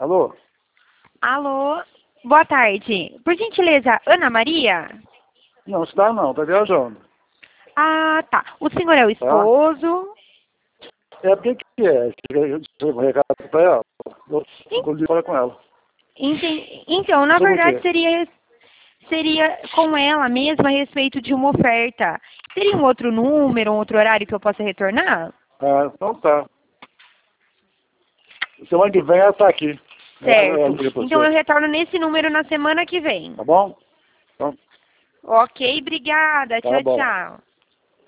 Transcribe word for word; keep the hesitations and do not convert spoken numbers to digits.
Alô? Alô, boa tarde. Por gentileza, Ana Maria? Não, está não, tá viajando. Ah, tá. O senhor é o esposo? É, porque que é? Você vai recado pra ela? Eu vou lhe falar com ela. Enten- Então, na Sobre o verdade, quê? seria, seria com ela mesma a respeito de uma oferta. Teria um outro número, um outro horário que eu possa retornar? Ah, então tá. Semana que vem ela tá aqui. Ela, ela Certo. liga pra Então, eu você. retorno nesse número na semana que vem. Tá bom? Então, Ok, obrigada. tá Tchau, bom. tchau.